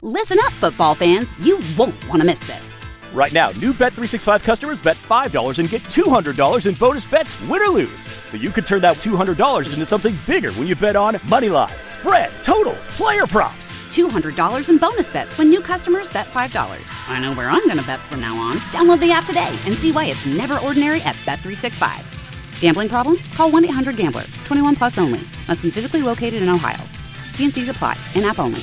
Listen up, football fans. You won't want to miss this. Right now, new Bet365 customers bet $5 and get $200 in bonus bets, win or lose. So you could turn that $200 into something bigger when you bet on money line, spread, totals, player props. $200 in bonus bets when new customers bet $5. I know where I'm going to bet from now on. Download the app today and see why it's never ordinary at Bet365. Gambling problem? Call 1-800-GAMBLER. 21 plus only. Must be physically located in Ohio. T&Cs apply. In-app only.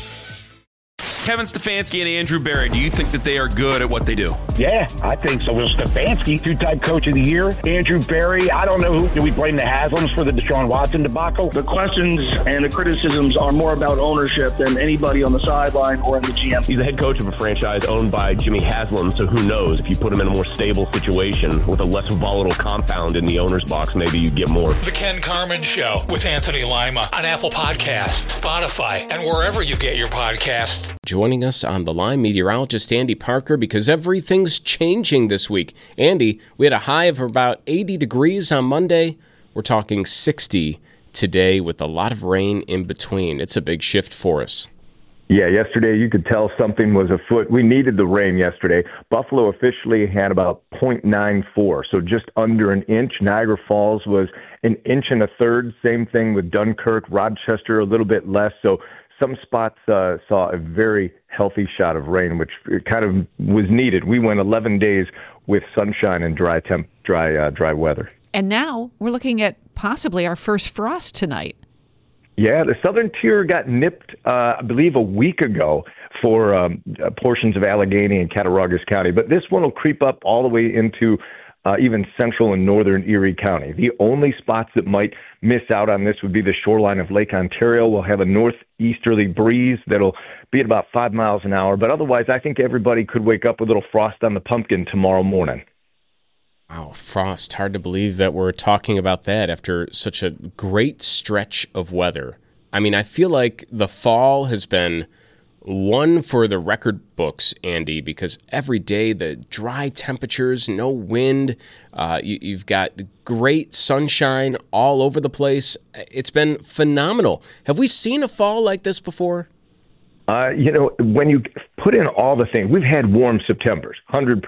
Kevin Stefanski and Andrew Berry, do you think that they are good at what they do? Yeah, I think so. Well, Stefanski, two-time coach of the year. Andrew Berry, I don't know who. Do we blame the Haslams for the Deshaun Watson debacle? The questions and the criticisms are more about ownership than anybody on the sideline or in the GM. He's the head coach of a franchise owned by Jimmy Haslam, so who knows? If you put him in a more stable situation with a less volatile compound in the owner's box, maybe you get more. The Ken Carman Show with Anthony Lima on Apple Podcasts, Spotify, and wherever you get your podcasts. Joining us on the line, meteorologist Andy Parker, because everything's changing this week. Andy, we had a high of about 80 degrees on Monday. We're talking 60 today with a lot of rain in between. It's a big shift for us. Yeah, yesterday you could tell something was afoot. We needed the rain yesterday. Buffalo officially had about 0.94, so just under an inch. Niagara Falls was an inch and a third. Same thing with Dunkirk, Rochester, a little bit less. So some spots saw a very healthy shot of rain, which kind of was needed. We went 11 days with sunshine and dry weather. And now we're looking at possibly our first frost tonight. Yeah, the southern tier got nipped, I believe, a week ago for portions of Allegheny and Cattaraugus County. But this one will creep up all the way into even central and northern Erie County. The only spots that might miss out on this would be the shoreline of Lake Ontario. We'll have a northeasterly breeze that'll be at about 5 miles an hour. But otherwise, I think everybody could wake up with a little frost on the pumpkin tomorrow morning. Wow, frost. Hard to believe that we're talking about that after such a great stretch of weather. I mean, I feel like the fall has been one for the record books, Andy, because every day the dry temperatures, no wind, you've got great sunshine all over the place. It's been phenomenal. Have we seen a fall like this before? When you put in all the things, we've had warm Septembers, 100%.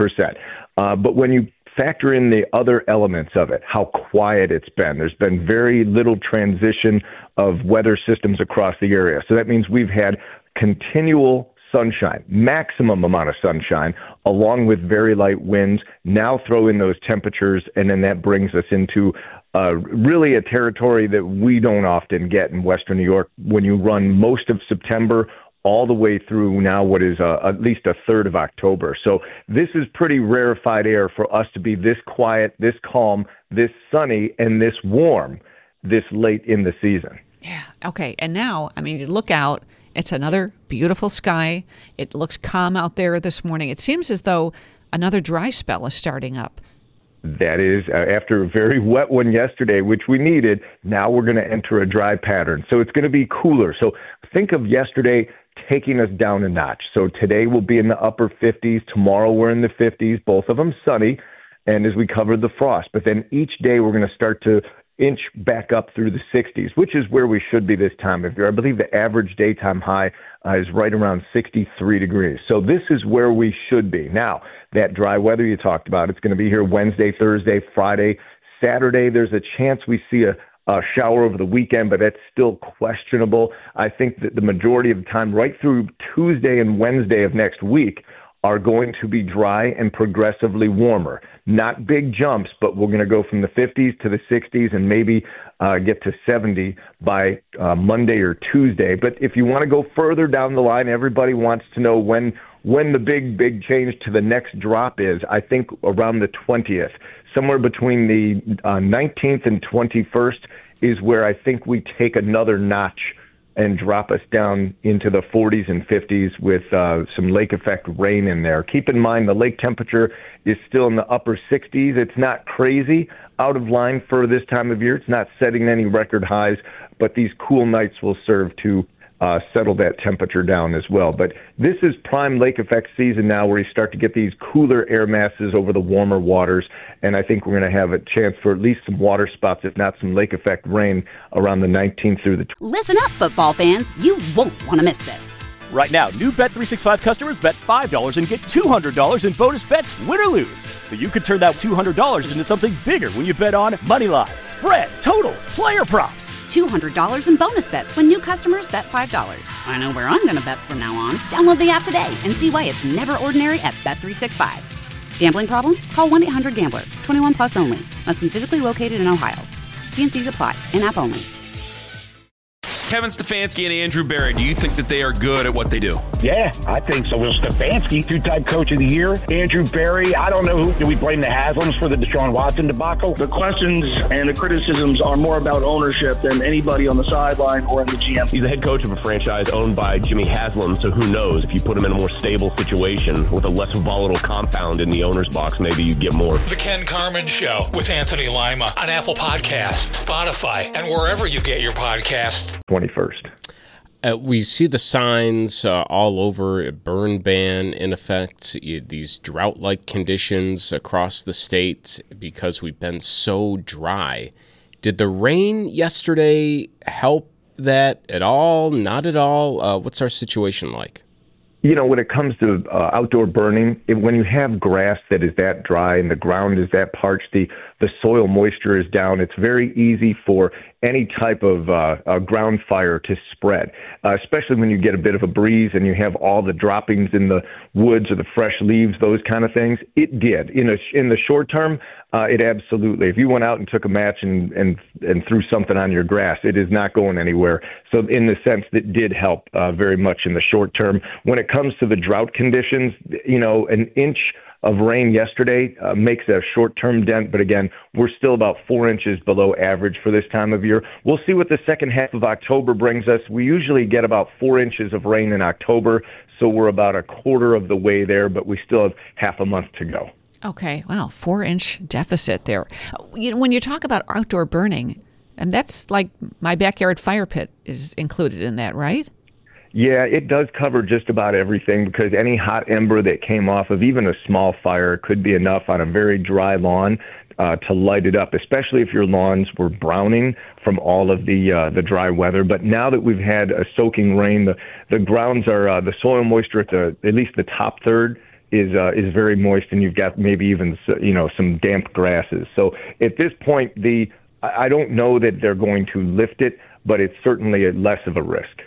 But when you factor in the other elements of it, how quiet it's been, there's been very little transition of weather systems across the area. So that means we've had continual sunshine, maximum amount of sunshine, along with very light winds. Now throw in those temperatures, and then that brings us into really a territory that we don't often get in Western New York when you run most of September all the way through now what is at least a third of October. So this is pretty rarefied air for us to be this quiet, this calm, this sunny, and this warm this late in the season. Yeah. Okay. And now, I mean, you look out, it's another beautiful sky. It looks calm out there this morning. It seems as though another dry spell is starting up. That is, after a very wet one yesterday, which we needed, now we're going to enter a dry pattern. So it's going to be cooler. So think of yesterday taking us down a notch. So today we'll be in the upper 50s. Tomorrow we're in the 50s, both of them sunny, and as we covered the frost. But then each day we're going to start to inch back up through the 60s, which is where we should be this time of year. I believe the average daytime high is right around 63 degrees. So this is where we should be. Now, that dry weather you talked about, it's going to be here Wednesday, Thursday, Friday, Saturday. There's a chance we see a shower over the weekend, but that's still questionable. I think that the majority of the time, right through Tuesday and Wednesday of next week, are going to be dry and progressively warmer. Not big jumps, but we're going to go from the 50s to the 60s and maybe get to 70 by Monday or Tuesday. But if you want to go further down the line, everybody wants to know when the big change to the next drop is. I think around the 20th. Somewhere between the 19th and 21st is where I think we take another notch and drop us down into the 40s and 50s with some lake effect rain in there. Keep in mind the lake temperature is still in the upper 60s. It's not crazy out of line for this time of year. It's not setting any record highs, but these cool nights will serve to settle that temperature down as well. But this is prime lake effect season now, where you start to get these cooler air masses over the warmer waters, and I think we're going to have a chance for at least some water spots, if not some lake effect rain, around the 19th through the 20th. Listen up, football fans. You won't want to miss this. Right now, new Bet365 customers bet $5 and get $200 in bonus bets, win or lose. So you could turn that $200 into something bigger when you bet on moneyline, spread, totals, player props. $200 in bonus bets when new customers bet $5. I know where I'm going to bet from now on. Download the app today and see why it's never ordinary at Bet365. Gambling problem? Call 1-800-GAMBLER. 21 plus only. Must be physically located in Ohio. T&Cs apply. In-app only. Kevin Stefanski and Andrew Berry, do you think that they are good at what they do? Yeah, I think so. Will Stefanski, two-time coach of the year. Andrew Berry, I don't know who. Do we blame the Haslams for the Deshaun Watson debacle? The questions and the criticisms are more about ownership than anybody on the sideline or in the GM. He's the head coach of a franchise owned by Jimmy Haslam, so who knows? If you put him in a more stable situation with a less volatile compound in the owner's box, maybe you get more. The Ken Carman Show with Anthony Lima on Apple Podcasts, Spotify, and wherever you get your podcasts. 21st. We see the signs all over, a burn ban in effect, these drought-like conditions across the state because we've been so dry. Did the rain yesterday help that at all? Not at all? What's our situation like? You know, when it comes to outdoor burning, when you have grass that is that dry and the ground is that parched, the soil moisture is down, it's very easy for any type of ground fire to spread, especially when you get a bit of a breeze and you have all the droppings in the woods or the fresh leaves, those kind of things. It did. In the short term, it absolutely. If you went out and took a match and threw something on your grass, it is not going anywhere. So in the sense, that did help very much in the short term. When it comes to the drought conditions, you know, an inch of rain yesterday makes a short-term dent, but again, we're still about 4 inches below average for this time of year. We'll see what the second half of October brings us. We usually get about 4 inches of rain in October, so we're about a quarter of the way there, but we still have half a month to go. Okay, wow, 4-inch deficit there. When you talk about outdoor burning, and that's like my backyard fire pit is included in that, right? Yeah, it does cover just about everything because any hot ember that came off of even a small fire could be enough on a very dry lawn to light it up, especially if your lawns were browning from all of the dry weather. But now that we've had a soaking rain, the grounds are the soil moisture at least the top third is very moist, and you've got maybe even some damp grasses. So at this point, I don't know that they're going to lift it, but it's certainly less of a risk.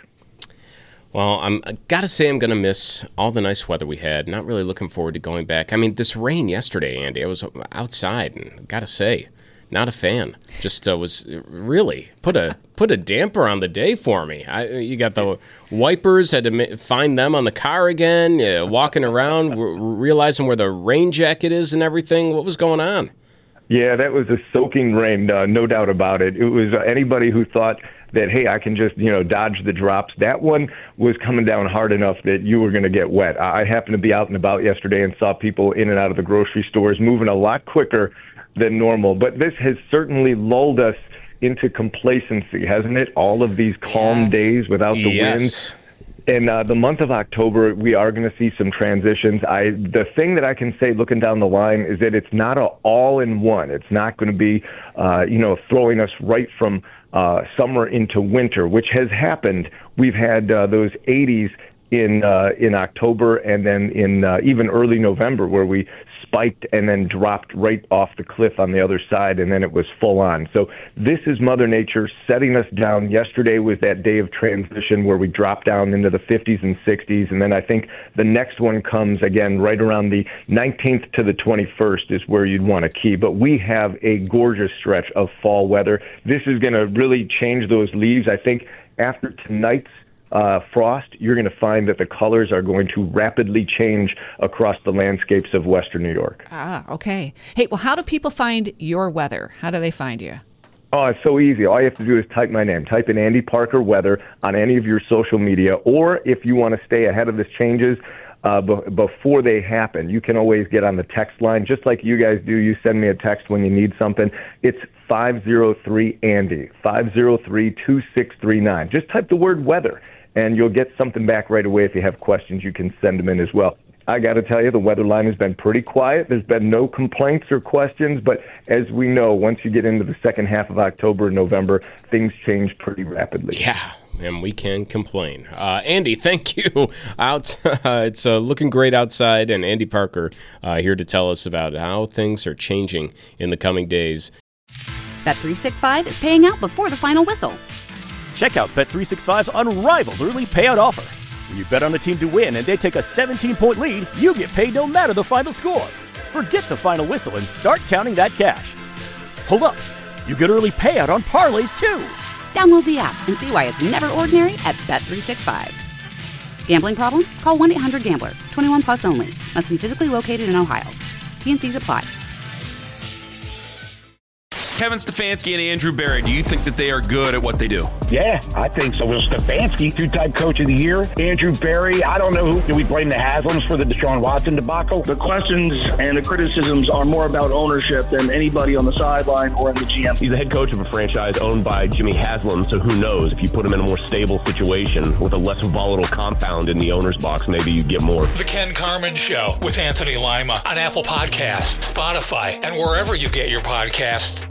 Well, I got to say I'm going to miss all the nice weather we had. Not really looking forward to going back. I mean, this rain yesterday, Andy, I was outside, and got to say, not a fan. Just was really put a damper on the day for me. You got the wipers, had to find them on the car again, walking around, realizing where the rain jacket is and everything. What was going on? Yeah, that was a soaking rain, no doubt about it. It was anybody who thought that, hey, I can just, dodge the drops. That one was coming down hard enough that you were going to get wet. I happened to be out and about yesterday and saw people in and out of the grocery stores moving a lot quicker than normal. But this has certainly lulled us into complacency, hasn't it? All of these calm days without the wind. In the month of October, we are going to see some transitions. The thing that I can say looking down the line is that it's not an all-in-one. It's not going to be, throwing us right from summer into winter, which has happened. We've had those 80s in October and then in even early November where we spiked and then dropped right off the cliff on the other side, and then it was full on. So this is Mother Nature setting us down. Yesterday was that day of transition where we dropped down into the 50s and 60s, and then I think the next one comes again right around the 19th to the 21st is where you'd want to key. But we have a gorgeous stretch of fall weather. This is going to really change those leaves. I think after tonight's frost, you're going to find that the colors are going to rapidly change across the landscapes of Western New York. Ah, okay. Hey, well, how do people find your weather? How do they find you? Oh, it's so easy. All you have to do is type my name. Type in Andy Parker Weather on any of your social media, or if you want to stay ahead of the changes before they happen, you can always get on the text line, just like you guys do. You send me a text when you need something. It's 503-ANDY, 503-2639. Just type the word weather, and you'll get something back right away. If you have questions, you can send them in as well. I got to tell you, the weather line has been pretty quiet. There's been no complaints or questions, but as we know, once you get into the second half of October and November, things change pretty rapidly. Yeah, and we can complain. Andy, thank you. It's looking great outside, and Andy Parker here to tell us about how things are changing in the coming days. Bet365 is paying out before the final whistle. Check out Bet365's unrivaled early payout offer. When you bet on a team to win and they take a 17-point lead, you get paid no matter the final score. Forget the final whistle and start counting that cash. Hold up. You get early payout on parlays, too. Download the app and see why it's never ordinary at Bet365. Gambling problem? Call 1-800-GAMBLER. 21 plus only. Must be physically located in Ohio. T&Cs apply. Kevin Stefanski and Andrew Berry, do you think that they are good at what they do? Yeah, I think so. Will Stefanski, two-time coach of the year. Andrew Berry, I don't know who. Do we blame the Haslams for the Deshaun Watson debacle? The questions and the criticisms are more about ownership than anybody on the sideline or in the GM. He's the head coach of a franchise owned by Jimmy Haslam, so who knows? If you put him in a more stable situation with a less volatile compound in the owner's box, maybe you get more. The Ken Carman Show with Anthony Lima on Apple Podcasts, Spotify, and wherever you get your podcasts.